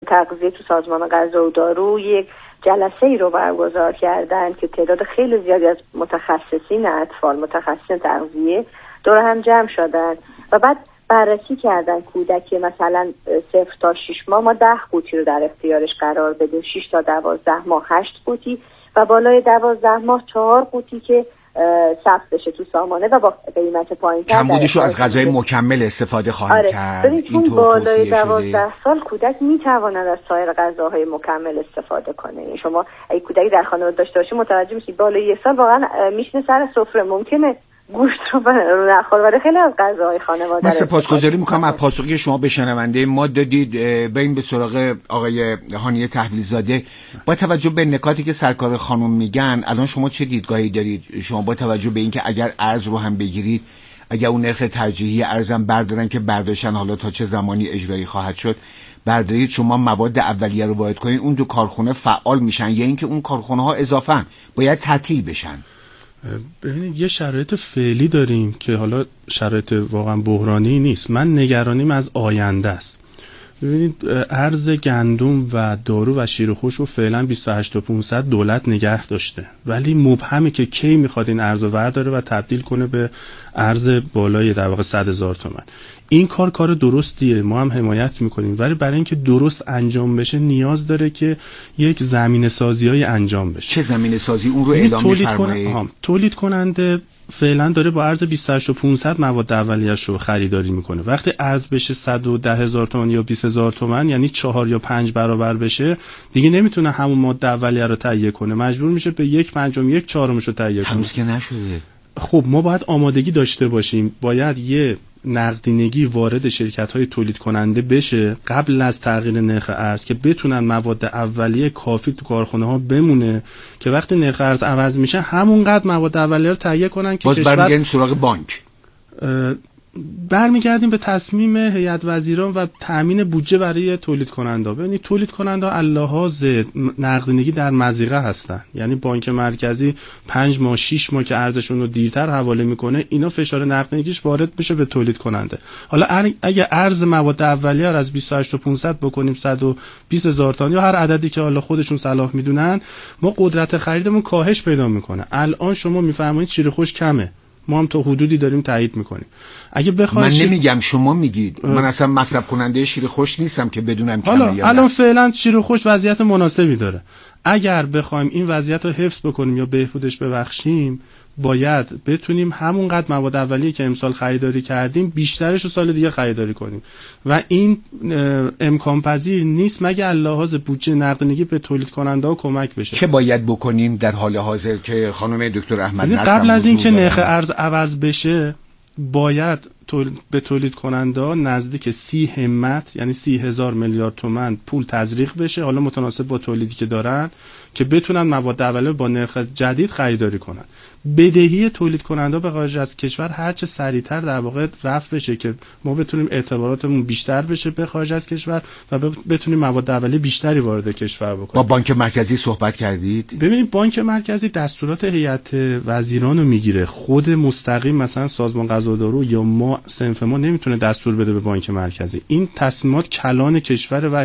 تغذیه تو سازمان غذا و دارو یک جلسه ای رو برگزار کردن که تعداد خیلی زیادی از متخصصین اطفال، متخصصین تغذیه دور هم جمع شدن و بعد بررسی کردن کودکی مثلا 0 تا 6 ماه ما 10 قوطی رو در اختیارش قرار بدیم، 6 تا 12 ماه 8 قوطی و بالای 12 ماه 4 قوطی که ثبت بشه تو سامانه و با قیمت پایین‌تر. کمبودش رو از غذای مکمل استفاده خواهیم کرد. این بالای 12 سال کودک میتواند از سایر غذاهای مکمل استفاده کنه. شما اگه کودکی در خانواده داشته باشی متوجه میشید بالای 1 سال واقعا میشینه سر سفره، ممکنه گوشت رو نخوره، ولی خیلی از غذاهای خانواده. من سپاسگزاری میکنم از پاسخی که شما به شنونده ما دادید. بریم به سراغ آقای هانیه تحویل‌زاده. با توجه به نکاتی که سرکار خانم میگن، الان شما چه دیدگاهی دارید شما با توجه به اینکه اگر ارز رو هم بگیرید، اگر اون نرخ ترجیحی ارزم بردارن که برداشتن، حالا تا چه زمانی اجرایی خواهد شد، بردارید شما مواد اولیه رو وارد کنید، اون دو کارخونه فعال میشن یا اینکه اون کارخونه ها اضافاً باید تعطیل بشن؟ ببینید یه شرایط فعلی داریم که حالا شرایط واقعا بحرانی نیست. من نگرانیم از آینده است. ببینید ارز گندم و دارو و شیر و خوش رو فعلا 28500 دولت نگه داشته، ولی مبهمه که کی میخواد این ارز رو ورداره و تبدیل کنه به ارز بالای در واقع 100,000 تومان. این کار درستیه، ما هم حمایت میکنیم، ولی برای اینکه درست انجام بشه نیاز داره که یک زمینه سازیای انجام بشه. چه زمینه سازی؟ اون رو اعلام می‌فرمایید. تولید کننده فعلا داره با ارز 28500 مواد اولیه‌اش رو خریداری میکنه. وقتی ارز بشه 110,000 تومان یا 20,000 تومان، یعنی 4 یا 5 برابر بشه، دیگه نمیتونه همون مواد اولیه رو تهیه کنه، مجبور میشه به 1/5 1/4 رو تهیه کنه. هنوز که نشده. خب ما باید آمادگی داشته باشیم، باید یه نقدینگی وارد شرکت‌های تولید کننده بشه قبل از تغییر نرخ ارز که بتونن مواد اولیه کافی تو کارخانه‌ها بمونه که وقتی نرخ ارز عوض میشه همونقدر مواد اولیه رو تهیه کنن که باز برمیگردیم سراغ بانک. برمیگردیم به تصمیم هیئت وزیران و تامین بودجه برای تولید کننده. ببینید تولید کننده اللحاظ نقدینگی در مضیقه هستن، یعنی بانک مرکزی 5 ماه 6 ماه که ارزشون رو دیرتر حواله میکنه، اینا فشار نقدینگیش وارد بشه به تولید کننده. حالا اگه ارز مواد اولیه رو از 28500 بکنیم 120,000 تومان یا هر عددی که حالا خودشون صلاح میدونن، ما قدرت خریدمون کاهش پیدا میکنه. الان شما میفرمایید شیر خوش کمه، ما هم تا حدودی داریم تایید میکنیم. اگه بخواید من نمیگم شما میگید، من اصلا مصرف کننده شیر خوش نیستم که بدونم کمه یا نه. الان فعلا شیر خوش وضعیت مناسبی داره. اگر بخوایم این وضعیت رو حفظ بکنیم یا بهبودش ببخشیم، باید بتونیم همونقدر مواد اولیه که امسال خریداری کردیم بیشترش رو سال دیگه خریداری کنیم و این امکان پذیر نیست مگه اللحاظ بودجه نقدینگی به تولید کننده ها کمک بشه. چه باید بکنیم در حال حاضر که خانم دکتر احمد نصر قبل از اینکه نرخ ارز عوض بشه باید به تولید کننده ها نزدیک 30 همت یعنی 30,000 میلیارد تومان پول تزریق بشه، حالا متناسب با تولیدی که دارن، که بتونن مواد اولیه با نرخ جدید خریداری کنن. بدهی تولید کننده به خارج از کشور هر چه سریعتر در واقع رفع بشه که ما بتونیم اعتباراتمون بیشتر بشه به خارج از کشور و بتونیم مواد اولیه بیشتری وارد کشور بکنیم. با بانک مرکزی صحبت کردید؟ ببینید بانک مرکزی دستورات هیئت وزیران رو میگیره، خود مستقیم مثلا سازمان غذا و دارو یا ما صنف ما نمیتونه دستور بده به بانک مرکزی. این تصمیمات کلان کشور و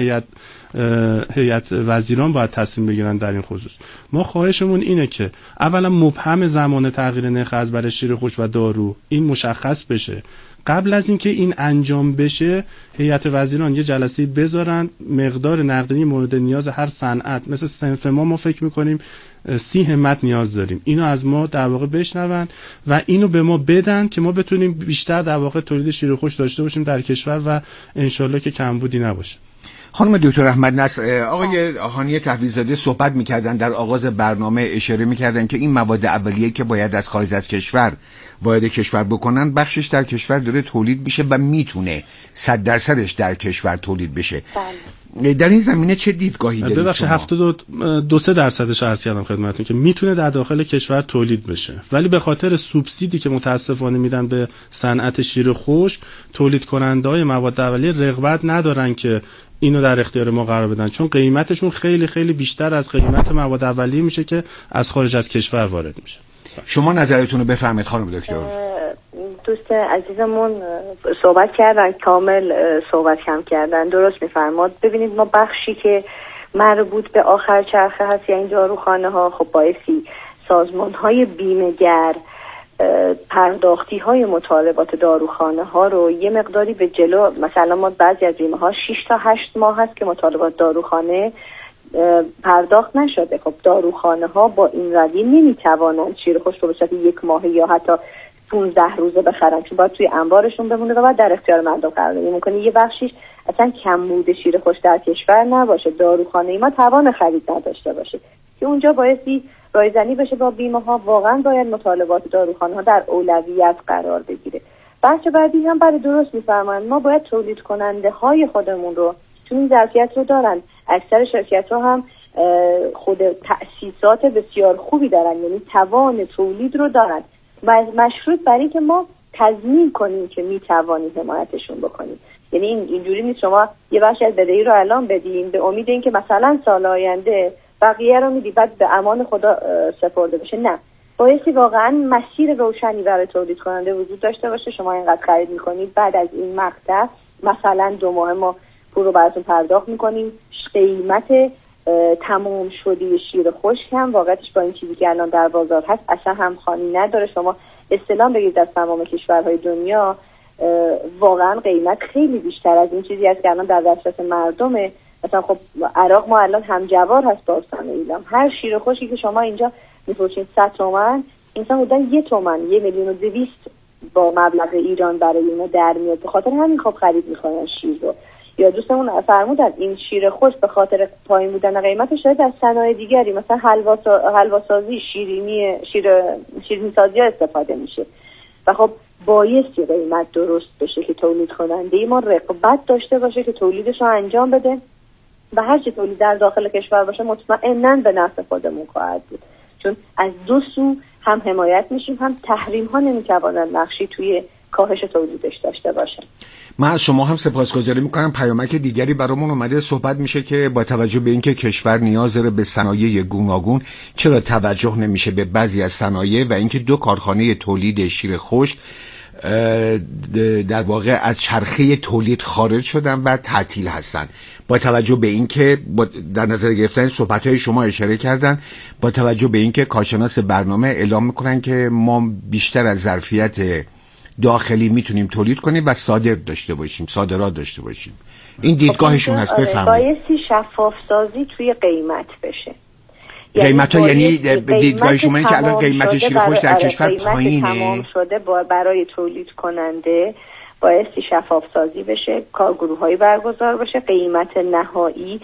هیئت وزیران باید تصمیم بگیرن در این خصوص. ما خواهشمون اینه که اولا مبهم زمان تغییر نرخ ارز برای شیر خوش و دارو این مشخص بشه. قبل از اینکه این انجام بشه هیئت وزیران یه جلسه بذارن، مقدار نقدینگی مورد نیاز هر صنعت مثل صنف ما فکر میکنیم 30 همت نیاز داریم، اینو از ما در واقع بشنون و اینو به ما بدن که ما بتونیم بیشتر در واقع تولید شیر خوش داشته باشیم در کشور و انشالله که کمبودی نباشه. خانم دکتر احمد نصر، آقای هانیه تحویل‌زاده صحبت می‌کردن در آغاز برنامه، اشاره می‌کردن که این مواد اولیه که باید از خارج از کشور وارد کشور بکنن بخشش در کشور داره تولید میشه و میتونه 100%ش در کشور تولید بشه. بله. در این زمینه چه دیدگاهی دارید؟ ببخشید 72% عرض کردم خدمتتون که میتونه در داخل کشور تولید بشه، ولی به خاطر سوبسیدی که متاسفانه میدن به صنعت شیر خوش، تولید کننده‌های مواد اولیه رغبت ندارن که اینو در اختیار ما قرار بدن، چون قیمتشون خیلی خیلی بیشتر از قیمت مواد اولیه میشه که از خارج از کشور وارد میشه. شما نظرتون رو بفرمایید خانم دکتر. دوست عزیزمون صحبت کردن، کامل صحبت هم کردن، درست میفرماد. ببینید ما بخشی که مربوط به آخر چرخه هست، یعنی داروخانه ها، خب بایستی سازمان های بیمه‌گر پرداختی های مطالبات داروخانه ها رو یه مقداری به جلو، مثلا ما بعضی از بیمه ها 6 تا 8 ماه هست که مطالبات داروخانه پرداخت نشده. خب داروخانه ها با این روی نمیتوانند شیر خشک رو به صورت 1 ماه یا حتی 15 روزه بخرن، چون باید توی انبارشون بمونه و بعد در اختیار مردم قرار بگیره. ممکنه یه بخشیش اصلا کمبود شیر خشک در کشور نباشه، داروخانه ما توان خرید نداشته باشه که اونجا بایستی رایزنی بشه با بیمه ها. واقعا باید مطالبات داروخانه ها در اولویت قرار بگیره. بخش بعدی هم برای درست میفرمایند، ما باید تولید کننده های خودمون رو، چون این ظرفیت رو دارن، اکثر شرکت ها هم خود تأسیسات بسیار خوبی دارن، یعنی توان تولید رو دارن، مشروط بر این که ما تضمین کنیم که میتوانیم حمایتشون بکنیم. یعنی اینجوری نیست شما یه بخش از بدهی رو الان بدین به امید این که مثلا سال آینده بقیه رو میدی بعد به امان خدا سپرده بشه. نه، بایستی واقعا مسیر روشنی برای تولید کننده وجود داشته باشه. شما اینقدر خرید میکنید، بعد از این مقطع مثلا 2 ماه ما پول رو براتون پرداخت میکنیم. قیمت تمام شده شیر خشک هم واقعتش با این چیزی که الان در بازار هست اصلا همخوانی نداره. شما استلام بگیرید از تمام کشورهای دنیا، واقعا قیمت خیلی بیشتر از این چیزی است که الان در دسترس مردمه. مثلا خب عراق ما الان همجوار هست با استان ایلام. هر شیر خشکی که شما اینجا میفروشید 100 تومن، انسان بودن 1 تومن 1,200,000 با مبلغ ایران برای اینو در میاد. به خاطر همین خب خرید میکنن شیر رو. یا دوستمون فرمودن این شیر خشک به خاطر پایین بودن قیمتش شاید از صنایع دیگری مثلا حلواسازی، شیرینی سازی ها استفاده میشه و خب بایستی قیمت درست بشه که تولید کننده ما رقابت داشته باشه که تولیدش رو انجام بده و هر چی تولید در داخل کشور باشه مطمئناً به نفع خودمون خواهد بود، چون از دو سو هم حمایت میشیم، هم تحریم ها نمیتوانند نقشی توی کاهش تولیدش داشته باشه. من از شما هم سپاسگزاری میکنم. پیامک دیگری برامون اومده، صحبت میشه که با توجه به اینکه کشور نیاز داره به صنایع گوناگون، چرا توجه نمیشه به بعضی از صنایع و اینکه 2 کارخانه تولید شیر خشک در واقع از چرخه تولید خارج شدن و تعطیل هستن. با توجه به اینکه در نظر گرفتن صحبت‌های شما اشاره کردن، با توجه به اینکه کارشناس برنامه اعلام میکنن که ما بیشتر از ظرفیت داخلی میتونیم تولید کنیم و صادرات داشته باشیم. این دیدگاهشون هست. بفرمایید. بایستی شفاف سازی توی قیمت بشه. قیمت ها یعنی دیدگاه شما اینه که الان قیمت شیر خشک در کشور پایینه، تمام شده برای تولید کننده بایستی شفاف سازی بشه، کارگروه‌هایی برگزار بشه، قیمت نهایی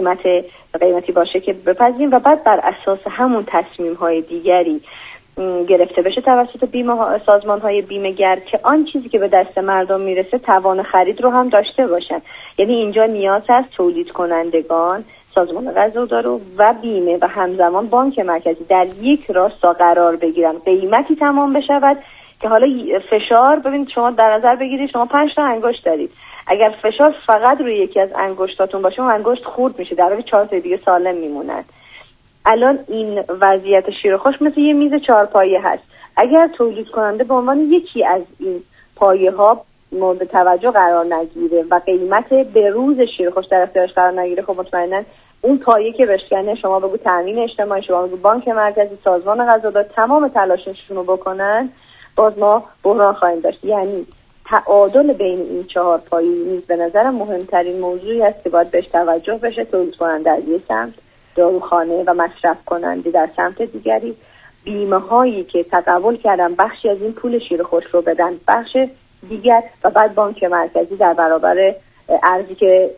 قیمتی باشه که بپذیریم و بعد بر اساس همون تصمیم‌های دیگری گرفته بشه توسط سازمان‌های بیمه‌گر که آن چیزی که به دست مردم میرسه توان خرید رو هم داشته باشن. یعنی اینجا نیاز هست تولید کنندگان، سازمان غذا و دارو و بیمه و همزمان بانک مرکزی در یک راستا قرار بگیرن، قیمتی تمام بشود که حالا فشار، ببینید شما در نظر بگیرید شما 5 تا انگشت دارید، اگر فشار فقط روی یکی از انگشتاتون باشه اون انگشت خورد میشه، در حالی 4 تا دیگه سالم میمونن. الان این وضعیت شیر خشک مثل یه میز 4 پایه هست. اگر تولید کننده به عنوان یکی از این پایه ها مورد توجه قرار نگیره و قیمت به روز شیر خشک در اختیارش قرار نگیره، خب مطمئنا اون پایه که بشکنه، شما بگو تامین اجتماعی، شما بگو بانک مرکزی، سازمان غذا، تمام تلاششون رو بکنن، باز ما بحران خواهیم داشت. یعنی تعادل بین این 4 پایه نیز به نظر مهمترین موضوعی است که باید بهش توجه بشه. تولید کننده از یک سمت، داروخانه و مصرف کننده در سمت دیگری، بیمه هایی که تقبل کردن بخشی از این پول شیر خشک رو بدن بخش دیگر، و بعد بانک مرکزی در برابر ارزی که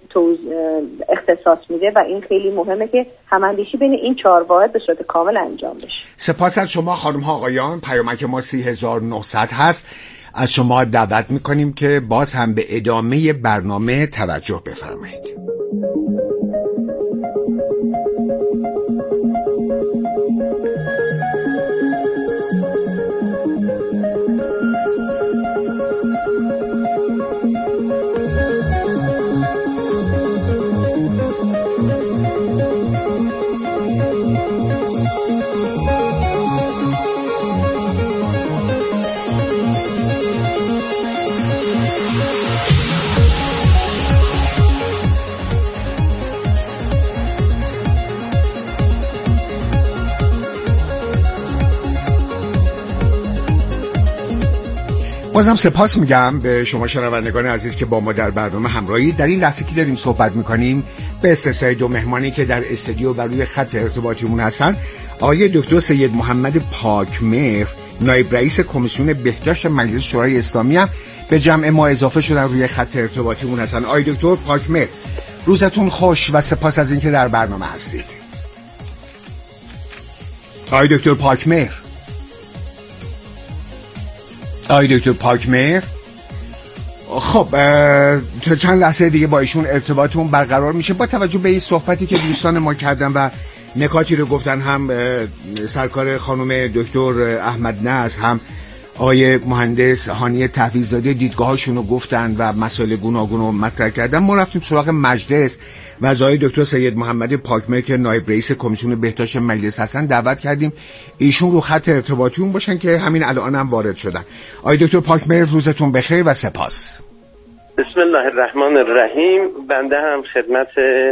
اختصاص میده. و این خیلی مهمه که هماندیشی بین این 4 واحد به صورت کامل انجام بشه. سپاس از شما خانم ها آقایان. پیامک ما 30900 هست. از شما دعوت میکنیم که باز هم به ادامه برنامه توجه بفرمایید. بازم سپاس میگم به شما شنوندگان عزیز که با ما در برنامه همراهی. در این لحظه که داریم صحبت میکنیم به استثنای 2 مهمانی که در استودیو و روی خط ارتباطیمون هستن، آقای دکتر سید محمد پاکمهر، نایب رئیس کمیسیون بهداشت مجلس شورای اسلامی هم به جمع ما اضافه شدن، روی خط ارتباطیمون هستن. آقای دکتر پاکمهر، روزتون خوش و سپاس از اینکه در برنامه هستید. آقای دکتر پاکمهر، آقای دکتر پاکمهر، خب تا چند لحظه دیگه با ایشون ارتباطمون برقرار میشه. با توجه به این صحبتی که دوستان ما کردن و نکاتی رو گفتن، هم سرکار خانم دکتر احمد نصر، هم آقای مهندس هانیه تحویلزاده دیدگاهاشون رو گفتن و مسائل گوناگون رو مطرح کردن، ما رفتیم سراغ مجلس و از آقای دکتر سید محمد پاکمهر که نایب رئیس کمیسیون بهداشت مجلس هستن دعوت کردیم ایشون رو خط ارتباطیون باشن که همین الان هم وارد شدن. آقای دکتر پاکمهر، روزتون بخیر و سپاس. بسم الله الرحمن الرحیم. بنده هم خدمت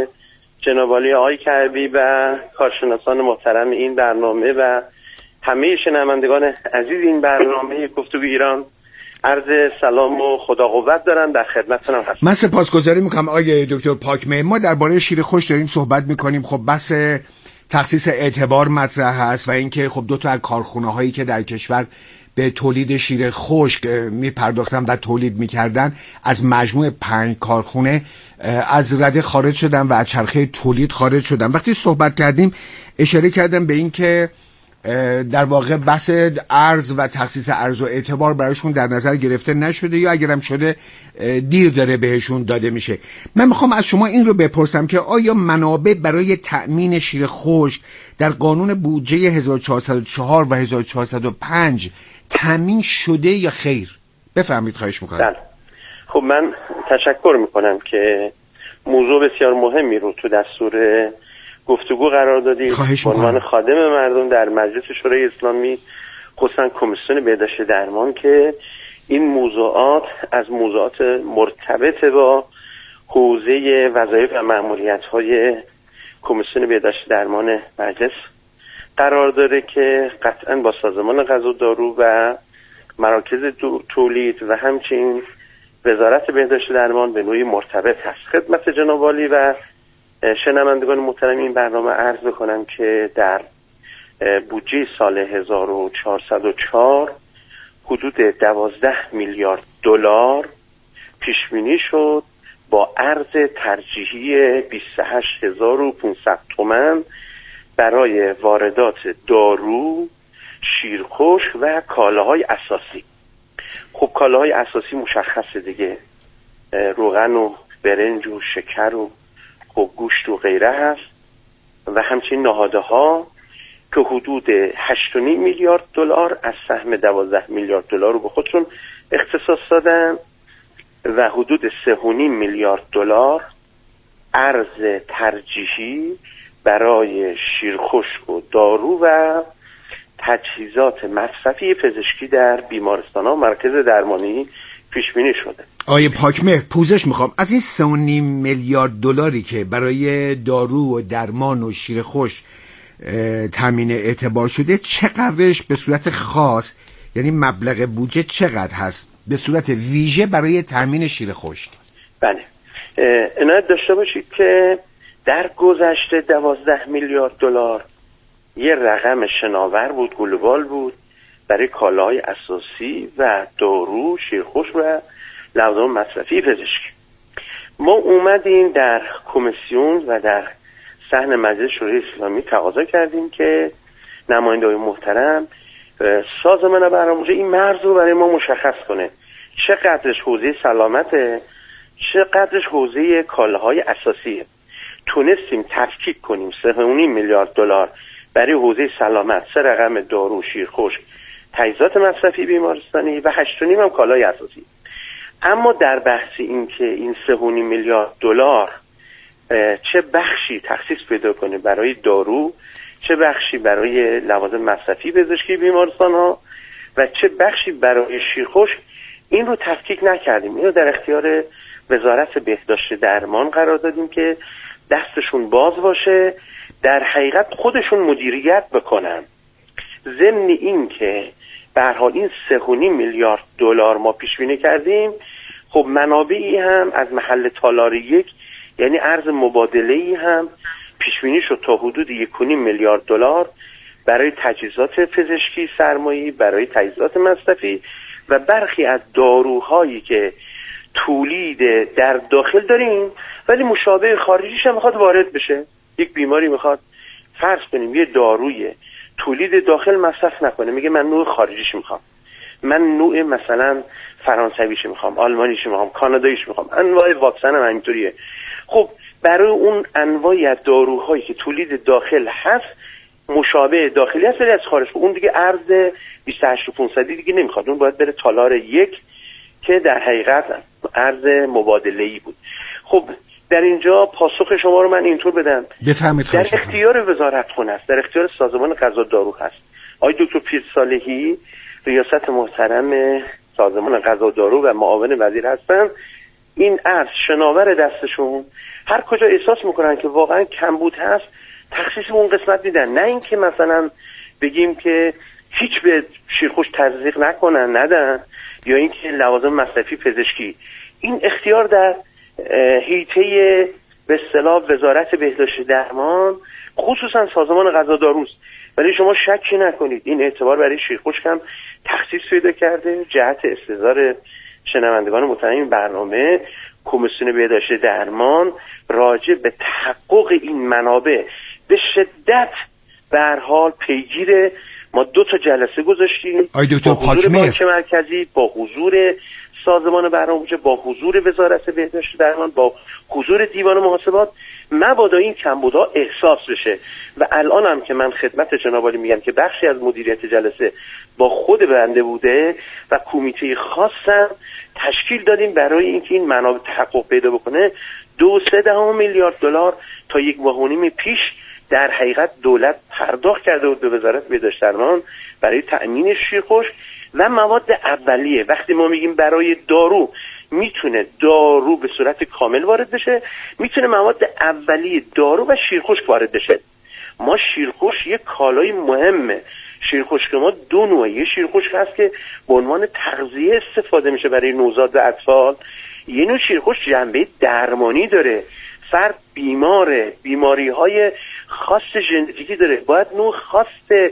جناب عالی آقای کربی و کارشناسان محترم این برنامه و همه شنوندگان عزیز این برنامه گفتگو ایران عرض سلام و خدا قوت دارم. در خدمتتون هستم. من سپاسگزاری میکنم آقای دکتر پاکمهر. ما درباره شیر خشک داریم صحبت میکنیم. خب بحث تخصیص اعتبار مطرح هست و اینکه خب 2 تا از کارخونه هایی که در کشور به تولید شیر خشک میپرداختن و تولید میکردن از مجموع 5 کارخونه از رده خارج شدن و از چرخه تولید خارج شدن. وقتی صحبت کردیم اشاره کردم به این که در واقع بحث ارز و تخصیص ارز و اعتبار برایشون در نظر گرفته نشده یا اگرم شده دیر داره بهشون داده میشه. من میخوام از شما این رو بپرسم که آیا منابع برای تأمین شیر خشک در قانون بودجه 1404 و 1405 تأمین شده یا خیر؟ بفرمایید، خواهش میکنم. خب من تشکر میکنم که موضوع بسیار مهمی رو تو دستور گفتگو قرار دادید. به عنوان خادم مردم در مجلس شورای اسلامی، خصوصا کمیسیون بهداشت درمان، که این موضوعات از موضوعات مرتبط با حوزه وظایف و مأموریت‌های کمیسیون بهداشت درمان مجلس قرار داره که قطعاً با سازمان غذا و دارو و مراکز تولید و همچنین وزارت بهداشت درمان به نوعی مرتبط هست. خدمت جناب عالی و شنوندگان محترم این برنامه عرض بکنم که در بودجه سال 1404 حدود 12 میلیارد دلار پیش بینی شد با ارز ترجیحی 28500 تومان برای واردات دارو، شیرخشک و کالاهای اساسی. خب کالاهای اساسی مشخصه دیگه، روغن و برنج و شکر و خب گوشت و غیره هست و همچنین نهاده ها که حدود 8.5 میلیارد دلار از سهم 12 میلیارد دلار رو به خودشون اختصاص دادن و حدود 3.5 میلیارد دلار ارز ترجیحی برای شیرخشک و دارو و تجهیزات مصرفی پزشکی در بیمارستان‌ها و مراکز درمانی پیش بینی شده. آقای پاکمهر، پوزش میخوام، از این 3.5 میلیارد دلاری که برای دارو و درمان و شیر خشک تامین اعتبار شده، چقدرش به صورت خاص، یعنی مبلغ بودجه چقدر هست به صورت ویژه برای تامین شیر خشک؟ بله، عنایت داشته باشید که در گذشته 12 میلیارد دلار یه رقم شناور بود، گلوبال بود برای کالاهای اساسی و دارو، شیرخشک و لوازم مصرفی پزشکی. ما اومدیم در کمیسیون و در صحن مجلس شورای اسلامی تقاضا کردیم که نماینده‌های محترم سازمان برنامه‌ریزی این مرز رو برای ما مشخص کنه، چقدرش حوزه سلامته، چقدرش حوزه کالاهای اساسیه. تونستیم تفکیک کنیم 3.5 میلیارد دلار برای حوزه سلامت، 3 رقم دارو، شیرخشک، تجهیزات مصرفی بیمارستانی و 8.5 هم کالای اساسی. اما در بحث این که این 3.5 میلیارد دلار چه بخشی تخصیص پیدا کنه برای دارو، چه بخشی برای لوازم مصرفی پزشکی بیمارستان ها و چه بخشی برای شیرخشک، این رو تفکیک نکردیم. این رو در اختیار وزارت بهداشت درمان قرار دادیم که دستشون باز باشه، در حقیقت خودشون مدیریت بکنن. ضمن این که به هر حال این 3.5 میلیارد دلار ما پیش بینی کردیم، خب منابعی هم از محل تالار 1 یعنی ارز مبادله‌ای هم پیش بینی شد تا حدود 1.5 میلیارد دلار برای تجهیزات پزشکی سرمایه‌ای، برای تجهیزات مصرفی و برخی از داروهایی که تولید در داخل داریم ولی مشابه خارجیش هم میخواد وارد بشه. یک بیماری میخواد فرض کنیم یه داروی تولید داخل مصرف نکنه، میگه من نوع خارجیش میخوام، من نوع مثلا فرانسویش میخوام، آلمانیش میخوام، کاناداییش میخوام، انواع واکسن هم همینطوریه. خب برای اون انواعی از داروهایی که تولید داخل هست مشابه داخلی هست ولی از خارج، اون دیگه ارز 28500 دیگه نمیخواد، اون باید بره تالار 1 که در حقیقت ارز مبادله‌ای بود. خب در اینجا پاسخ شما رو من اینطور بدم، در اختیار وزارتخونه است، در اختیار سازمان غذا دارو هست. آقای دکتر پیرصالحی ریاست محترم سازمان غذا دارو و معاون وزیر هستن، این ارز شناور دستشون، هر کجا احساس میکنن که واقعا کمبود هست تخصیص اون قسمت میدن، نه اینکه مثلا بگیم که هیچ به شیرخوش تزریق نکنن ندن، یا اینکه لوازم مصرفی پزشکی. این اختیار در هیئت به اصطلاح وزارت بهداشت درمان خصوصا سازمان غذا داروست، ولی شما شکی نکنید این اعتبار برای شیرخشک هم تخصیص پیدا کرده. جهت استحضار شنوندگان محترم این برنامه، کمیسیون بهداشت درمان راجع به تحقق این منابع به شدت به هر حال پیگیره. ما 2 جلسه گذاشتیم با حضور بانک مرکزی، با حضور سازمان برنامه‌ریزی، با حضور وزارت بهداشت درمان، با حضور دیوان محاسبات، مبادا این کمبودها احساس بشه. و الان هم که من خدمت جناب عالی میگم که بخشی از مدیریت جلسه با خود بنده بوده و کمیته خاصم تشکیل دادیم برای اینکه این منابع تحقق پیدا بکنه. 2.3 میلیارد دلار تا 1.5 ماه پیش در حقیقت دولت پرداخت کرده بود به وزارت بهداشت درمان برای تأمین شیرخشک و مواد اولیه. وقتی ما میگیم برای دارو، میتونه دارو به صورت کامل وارد بشه، میتونه مواد اولیه دارو و شیرخشک وارد بشه. ما شیرخشک یک کالای مهمه. شیرخشک ما 2 نوعه، یه شیرخشک هست که به عنوان تغذیه استفاده میشه برای نوزاد و اطفال، یه نوع شیرخشک جنبه درمانی داره، فرد بیماره، بیماری‌های خاص ژنتیکی داره، باید نوع خاص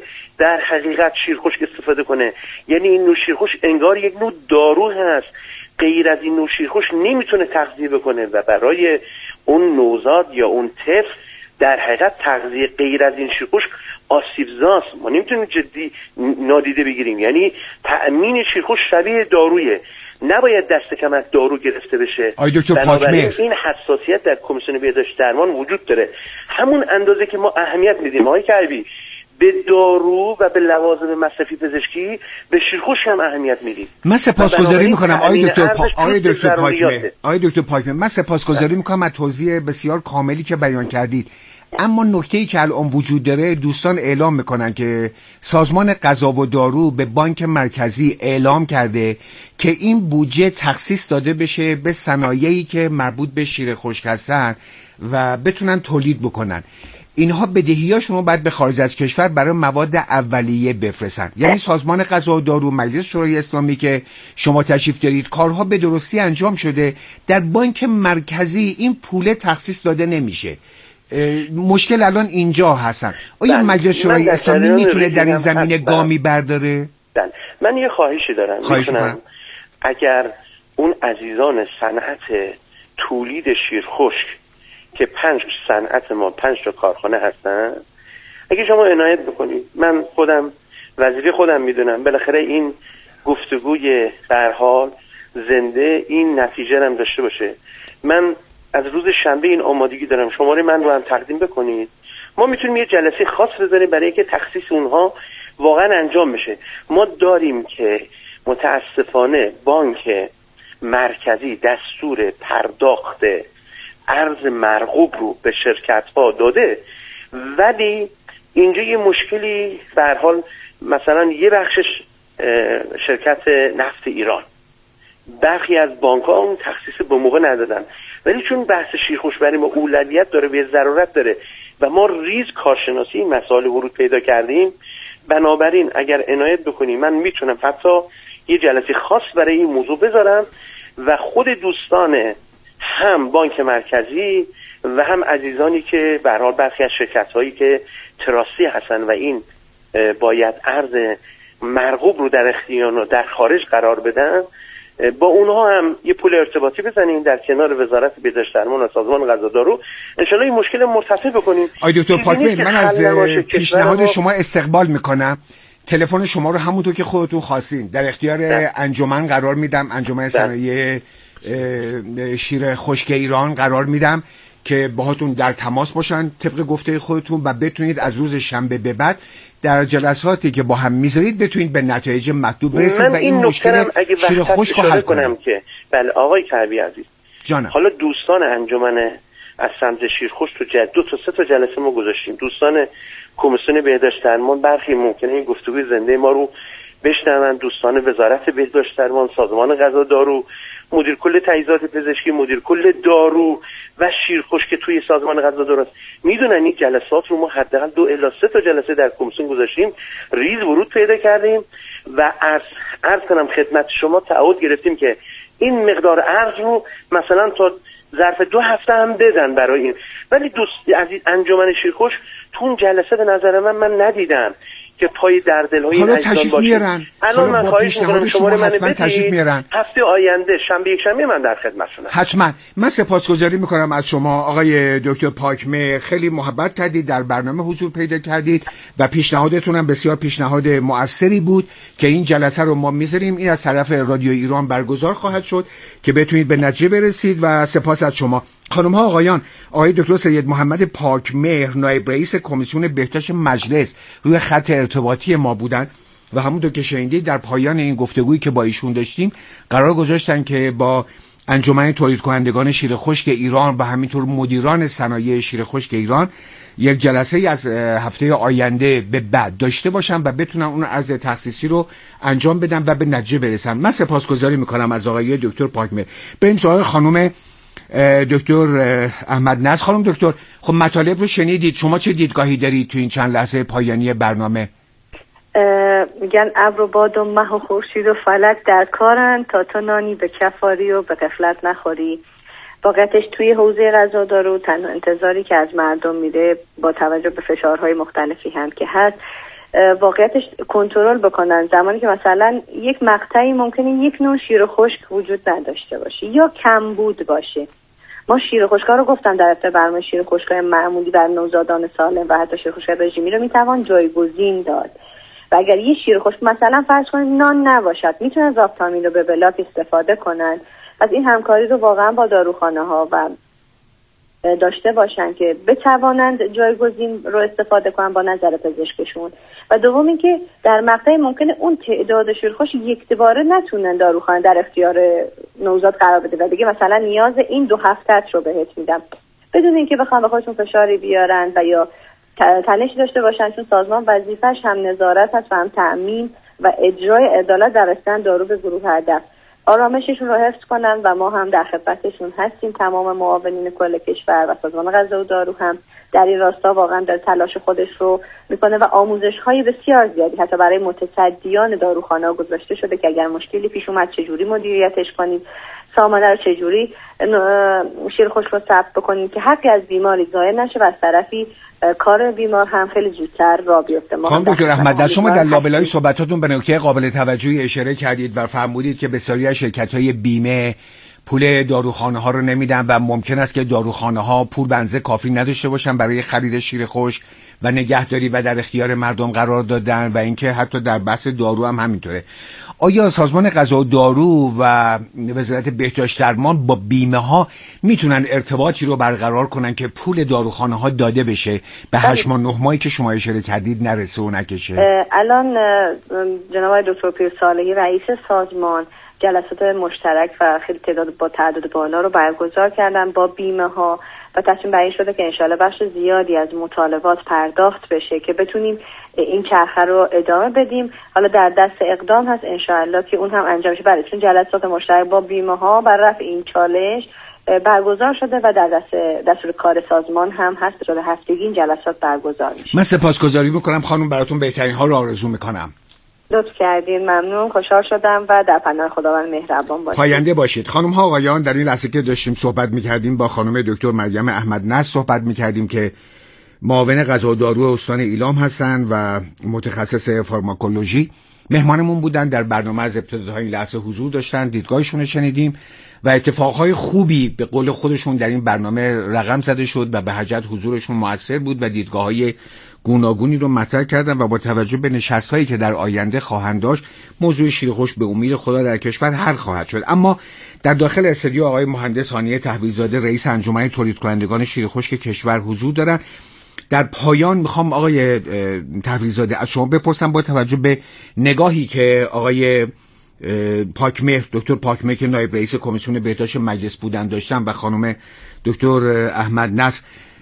در حقیقت شیرخشک استفاده کنه. یعنی این نوع شیرخشک انگار یک نوع دارو هست، غیر از این نوع شیرخشک نمیتونه تغذیه بکنه و برای اون نوزاد یا اون طفل در حقیقت تغذیه غیر از این شیرخشک آسیبزاست. ما نمیتونیم جدی نادیده بگیریم. یعنی تأمین شیرخشک شبیه دارویه، نباید دست کم از دارو گرفته بشه. بنابراین این حساسیت در کمیسیون بهداشت درمان وجود داره. همون اندازه که ما اهمیت میدیم آقای کعبی به دارو و به لوازم مصرفی پزشکی، به شیرخشک هم اهمیت میدیم. من سپاسگزاری میکنم آقای دکتر پاکمه، من سپاسگزاری میکنم از توضیح بسیار کاملی که بیان کردید. اما نکته‌ای که الان وجود داره، دوستان اعلام میکنن که سازمان غذا و دارو به بانک مرکزی اعلام کرده که این بودجه تخصیص داده بشه به صنایعی که مربوط به شیر خشک هستن و بتونن تولید بکنن. اینها بدهیاشون رو باید به خارج از کشور برای مواد اولیه بفرستن. یعنی سازمان غذا و دارو، مجلس شورای اسلامی که شما تشریف دارید، کارها به درستی انجام شده، در بانک مرکزی این پول تخصیص داده نمیشه. مشکل الان اینجا هستن. آیا مجلس شورای اسلامی میتونه در این زمینه گامی برداره؟ من یه خواهشی دارم. میتونم اگر اون عزیزان صنعت تولید شیرخشک که 5 صنعت ما 5 کارخانه هستن، اگه شما عنایت بکنید، من خودم وظیفه خودم میدونم، بالاخره این گفتگوی در حال زنده این نتیجه هم داشته باشه. من از روز شنبه این آمادگی دارم، شماره من رو هم تقدیم بکنید. ما میتونیم یه جلسه خاص بذاریم برای اینکه تخصیص اونها واقعا انجام بشه. ما داریم که متاسفانه بانک مرکزی دستور پرداخت ارز مرغوب رو به شرکت ها داده، ولی اینجا یه مشکلی به هر حال، مثلا یه بخشش شرکت نفت ایران، برخی از بانک ها اون تخصیص به موقع ندادن، ولی چون بحث شیرخشک برای ما اولویت داره، به ضرورت داره و ما ریز کارشناسی این مسائل ورود پیدا کردیم، بنابراین اگر عنایت بکنیم من میتونم حتی یه جلسه خاص برای این موضوع بذارم و خود دوستان هم بانک مرکزی و هم عزیزانی که به هر حال برخی از شرکت‌هایی که تراسی هستن و این باید ارز مرغوب رو در اختیار و در خارج قرار بدن، با اونها هم یه پول ارتباطی بزنیم در کنار وزارت بهداشت درمان و سازمان غذا دارو، انشالله این مشکل مرتفع بکنیم. آقای دکتر پاکمهر، من از پیشنهاد شما استقبال میکنم. تلفن شما رو همونطور که خودتون خواستین در اختیار انجمن قرار میدم، انجمن صنایع شیر خشک ایران قرار میدم که باهاتون در تماس باشن طبق گفته خودتون و بتونید از روز شنبه به بعد در جلساتی که با هم میذارید بتونید به نتایج مطلوب برسید و این مشکل شیر خشک رو حل کنم. که بله آقای کعبی عزیز جانم، حالا دوستان انجمن از سمت شیر خشک تو 2 تا 3 تا جلسه ما گذاشتیم. دوستان کمیسیون بهداشت درمان برخی ممکنه این گفتگوی زنده ما رو بشنون، دوستان وزارت بهداشت درمان، سازمان غذا دارو، مدیر کل تجهیزات پزشکی، مدیر کل دارو و شیر خشک توی سازمان غذا دارو میدونن این جلسات رو ما حداقل 2 الی 3 تا جلسه در کمیسیون گذاشتیم، ریز ورود پیدا کردیم و عرض کنم خدمت شما تعهد گرفتیم که این مقدار ارز رو مثلا تا ظرف 2 هفته هم بدن برای این. ولی دوست عزیز انجمن شیر خشک تو اون جلسه به نظر من ندیدم که پای در دل‌های این تشریف میارن. الان من خواهش می‌کنم شماره من تشریف میارن. هفته آینده شنبه یک شنبه من در خدمتتونم. حتما. من سپاسگزاری میکنم از شما آقای دکتر پاکمهر، خیلی محبت کردید، در برنامه حضور پیدا کردید و پیشنهادتون هم بسیار پیشنهاد مؤثری بود که این جلسه رو ما میذاریم. این از طرف رادیو ایران برگزار خواهد شد که بتونید به نتیجه برسید و سپاس از شما. خانم ها آقایان، آقای دکتر سید محمد پاکمهر نایب رئیس کمیسیون بهداشت مجلس روی خط ارتباطی ما بودن و همونطور که شنیدید در پایان این گفتگویی که با ایشون داشتیم قرار گذاشتن که با انجمن تولید کنندگان شیر خشک ایران و همینطور مدیران صنایع شیر خشک ایران یک جلسه از هفته آینده به بعد داشته باشن و بتونن اون عرض تخصیصی رو انجام بدن و به نتیجه برسن. من سپاسگزاری میکنم از آقای دکتر پاکمهر. بریم سراغ خانم دکتر احمد نصر. خانم دکتر، خب مطالب رو شنیدید، شما چه دیدگاهی دارید تو این چند لحظه پایانی برنامه؟ میگن ابر و باد و مه و خورشید و فلک در کارن تا تو نانی به کفاری و به غفلت نخوری. واقعیتش توی حوزه غذا دارو تنها انتظاری که از مردم میره با توجه به فشارهای مختلفی هم که هست واقعیتش کنترل بکنن. زمانی که مثلا یک مقطعی ممکنه یک نوع شیر خشک وجود نداشته باشه یا کمبود باشه. ما شیر خشک‌ها رو گفتم در ابتدا برنامه شیر خشک‌های معمولی بر نوزادان سالم و حتی شیر خشک رژیمی رو میتوان جایگزین داد. و اگر یه شیر خشک مثلا فرض کنید نان نباشد میتونن زاپتامین رو به بلاک استفاده کنن. از این همکاری رو واقعا با داروخانه‌ها و داشته باشن که بتوانند جایگزین رو استفاده کنن با نظر پزشکشون. و دوم اینکه در مقطعی ممکنه اون تعداد شیرخوش یکباره نتونن داروخانه در اختیار نوزاد قرار بده و بگه مثلا نیاز این 2 هفته رو بهت میدم، بدون اینکه بخوام به خودشون فشاری بیارن و یا تنشی داشته باشن، چون سازمان وظیفش هم نظارت هست و هم تأمین و اجرای عدالت در رسیدن دارو به گروه هدف. آرامششون رو حفظ کنن و ما هم در خدمتشون هستیم. تمام معاونین کل کشور و سازمان غذا و دارو هم در این راستا واقعا در تلاش خودش رو میکنه و آموزش‌های بسیار زیادی حتی برای متصدیان داروخانه‌ها گذاشته شده که اگر مشکلی پیش اومد چجوری مدیریتش کنید، سامانه رو چجوری شیر خشک رو ثبت بکنید که حقی از بیماری ضایع نشه و از طرفی کار بیمار هم خیلی زودتر راه بیفته. خانم دکتر احمد، شما در لابلای صحبتاتون به نکته قابل توجهی اشاره کردید و فرمودید که بسیاری از شرکت‌های بیمه پول داروخانه ها رو نمیدن و ممکن است که داروخانه ها پول به اندازه کافی نداشته باشن برای خرید شیر خشک و نگهداری و در اختیار مردم قرار دادن و اینکه حتی در بحث دارو هم همینطوره. آیا سازمان غذا و دارو و وزارت بهداشت درمان با بیمه ها میتونن ارتباطی رو برقرار کنن که پول داروخانه ها داده بشه به 8 ماه 9 ماهی که شما اشاره کردید نرسه و نکشه؟ الان جناب دکتر پیرصالحی رئیس سازمان جلسات مشترک و خیلی با تعداد بالا رو برگزار کردن با بیمه ها و تصمیم بر این شده که انشالله بخش زیادی از مطالبات پرداخت بشه که بتونیم این چرخه رو ادامه بدیم. حالا در دست اقدام هست انشالله که اون هم انجام شه. برای چون جلسات مشترک با بیمه ها بر رفع این چالش برگزار شده و در دستور کار سازمان هم هست. به صورت هفتگی این جلسات برگزار میشه. من سپاسگزاری میکنم خانم، براتون بهترین ها رو آرزو میکنم. لطف کردین، ممنون، خوشحال شدم و در پناه خداوند مهربان باشید. پاینده باشید. خانم ها آقایان، در این لحظه که داشتیم صحبت میکردیم با خانم دکتر مریم احمد نصر صحبت میکردیم که معاون غذا و دارو استان ایلام هستند و متخصص فارماکولوژی. مهمانمون بودن، در برنامه از ابتدا تا این لحظه حضور داشتن، دیدگاهشون رو شنیدیم و اتفاقهای خوبی به قول خودشون در این برنامه رقم زده شد و به هر جهت حضورشون موثر بود و دیدگاه‌های گوناگونی رو مطرح کردن و با توجه به نشست‌هایی که در آینده خواهند داشت، موضوع شیرخشک به امید خدا در کشور حل خواهد شد. اما در داخل استودیو آقای مهندس هانیه تحویلزاده رئیس انجمن تولید کنندگان شیرخشک کشور حضور دارن. در پایان میخوام آقای تحویلزاده از شما بپرسم با توجه به نگاهی که آقای پاکمهر، دکتر پاکمهر که نایب رئیس کمیسیون بهداشت مجلس بودن داشتن و خانم دکتر احمد نصر،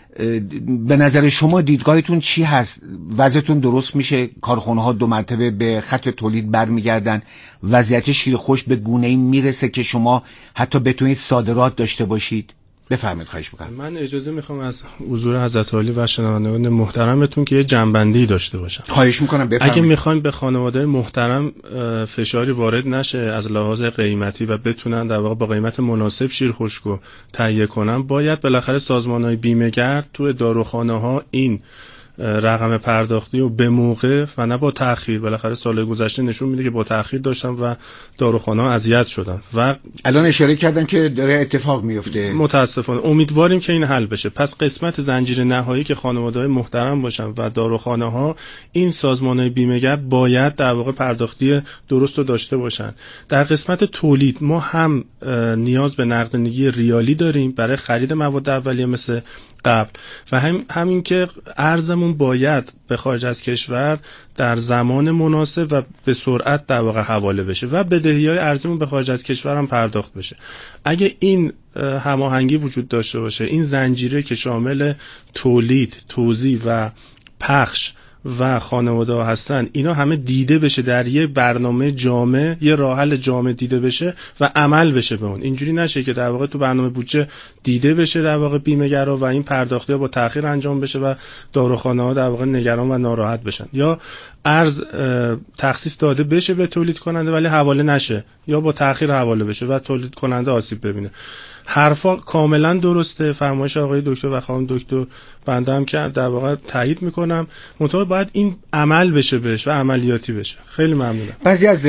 به نظر شما دیدگاهتون چی هست؟ وضعتون درست میشه؟ کارخانه‌ها 2 مرتبه به خط تولید برمیگردن؟ وضعیت شیرخشک به گونه‌ای میرسه که شما حتی بتونید صادرات داشته باشید؟ بفرمایید، خواهش می‌کنم. من اجازه میخوام از حضور حضرت عالی و شنوندگان محترمتون که یه جنبندی داشته باشم. خواهش می‌کنم بفرمایید. اگه می‌خوایم به خانواده محترم فشاری وارد نشه از لحاظ قیمتی و بتونن در واقع با قیمت مناسب شیرخشک رو تهیه کنن، باید بالاخره سازمان‌های بیمه‌گر تو داروخانه‌ها این رقم پرداختی و به موقع و نه با تأخیر، بالاخره سال گذشته نشون میده که با تأخیر داشتن و داروخانه‌ها اذیت شدن و الان اشاره کردن که داره اتفاق میفته. متاسفانه امیدواریم که این حل بشه. پس قسمت زنجیره نهایی که خانواده‌های محترم باشن و داروخانه‌ها، این سازمان‌های بیمه‌گر باید در واقع پرداختی درست رو داشته باشن. در قسمت تولید ما هم نیاز به نقدینگی ریالی داریم برای خرید مواد اولیه مثل قبل و همین که ارزمون باید به خارج از کشور در زمان مناسب و به سرعت در واقع حواله بشه و بدهی‌های ارزمون به خارج از کشور هم پرداخت بشه. اگه این هماهنگی وجود داشته باشه، این زنجیره که شامل تولید، توزیع و پخش و خانواده ها هستن، اینا همه دیده بشه در یه برنامه جامع، یه راه حل جامع دیده بشه و عمل بشه به اون. اینجوری نشه که در واقع تو برنامه بودجه دیده بشه در واقع بیمه‌گرا و این پرداختی ها با تأخیر انجام بشه و داروخانه ها در واقع نگران و ناراحت بشن، یا ارز تخصیص داده بشه به تولید کننده ولی حواله نشه، یا با تأخیر حواله بشه و تولید کننده آسیب ببینه. حرفا کاملا درسته، فرمایش آقای دکتر و خانم دکتر بنده هم که در واقع تایید میکنم، منتها باید این عمل بشه بهش و عملیاتی بشه. خیلی ممنونم. بعضی از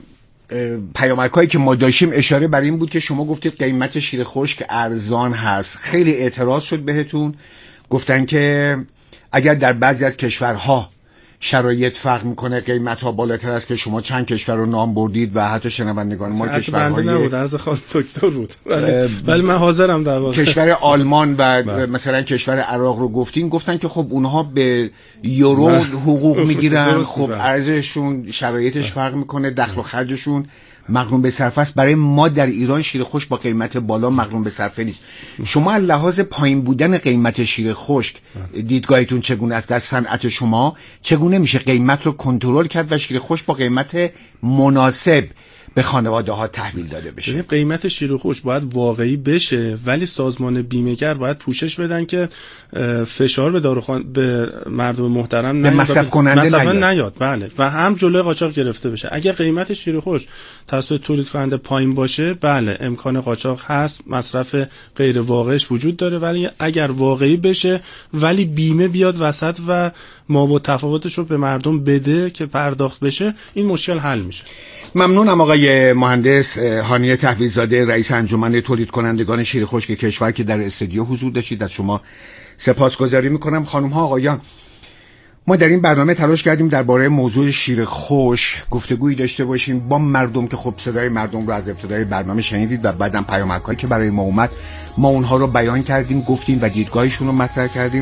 پیامک‌هایی که ما داشتیم اشاره بر این بود که شما گفتید قیمت شیرخشک ارزان هست. خیلی اعتراض شد بهتون، گفتن که اگر در بعضی از کشورها شرایط فرق میکنه، قیمت ها بالاتر است، که شما چند کشور رو نام بردید و حتی شنوندگان ما کشورهای نبود، از خانم دکتر بود، ولی من حاضرم در واقع کشور آلمان و مثلا کشور عراق رو گفتن که خب اونها به یورو حقوق میگیرن، خب ارزششون شرایطش فرق میکنه، دخل و خرجشون مقرون به صرفه است. برای ما در ایران شیرخشک با قیمت بالا مقرون به صرفه نیست. شما از لحاظ پایین بودن قیمت شیرخشک دیدگاهتون چگونه است؟ در صنعت شما چگونه میشه قیمت رو کنترل کرد و شیرخشک با قیمت مناسب به خانواده ها تحویل داده بشه؟ قیمت شیرخشک باید واقعی بشه، ولی سازمان بیمه‌گر باید پوشش بدن که فشار به مردم محترم به مصرف کننده نیاد. بله، و هم جلوی قاچاق گرفته بشه. اگر قیمت شیرخشک توسط تولید کننده پایین باشه، بله امکان قاچاق هست، مصرف غیر واقعیش وجود داره، ولی اگر واقعی بشه ولی بیمه بیاد وسط و مابعد تفاوتش رو به مردم بده که پرداخت بشه، این مشکل حل میشه. ممنونم آقای مهندس هانیه تحویلزاده رئیس انجمن تولید کنندگان شیرخشک کشور که در استودیو حضور داشتید. از شما سپاسگزاری میکنم. خانم ها آقایان، ما در این برنامه تلاش کردیم درباره موضوع شیرخشک گفتگویی داشته باشیم با مردم که خب صدای مردم رو از ابتدای برنامه شنیدید و بعدم پیامک‌هایی که برای ما اومد ما اونها رو بیان کردیم، گفتیم و دیدگاهشون رو مطرح کردیم.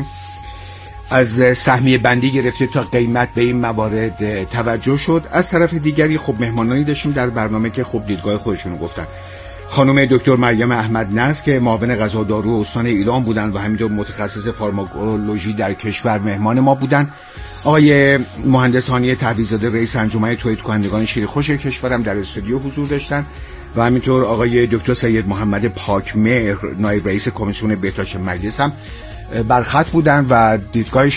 از سهمیه بندی گرفته تا قیمت به این موارد توجه شد. از طرف دیگری خب مهمانانی داشتیم در برنامه که خب دیدگاه خودشون رو گفتن. خانم دکتر مریم احمد نصر که معاون غذا و دارو استان ایلام بودن و همینطور متخصص فارماکولوژی در کشور مهمان ما بودن. آقای مهندس هانیه تحویلزاده رئیس انجمن تولید کنندگان شیرخشک کشورم در استودیو حضور داشتن و همینطور آقای دکتر سید محمد پاکمهر نایب رئیس کمیسیون بهداشت مجلس هم بر خط بودن و دیدگاه